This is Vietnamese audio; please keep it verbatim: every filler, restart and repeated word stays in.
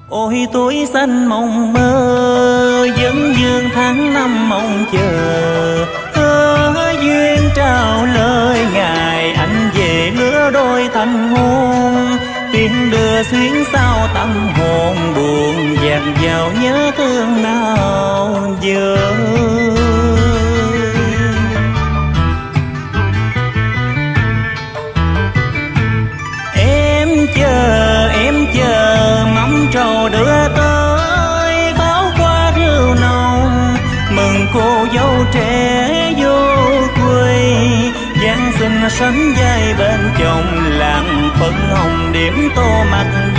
Ôi tuổi xanh mộng mơ, vẫn dương tháng năm mong chờ. Hứa duyên trao lời ngày anh về lứa đôi thành hôn. Tiếng đưa xuyến sao tâm hồn buồn, dạt vào nhớ thương nào giờ. Em chờ em chờ mong trầu đưa tới, báo qua rượu nồng mừng cô dâu trẻ vô quê. Giáng sinh sánh vai bên chồng, làng phấn hồng điểm tô mặt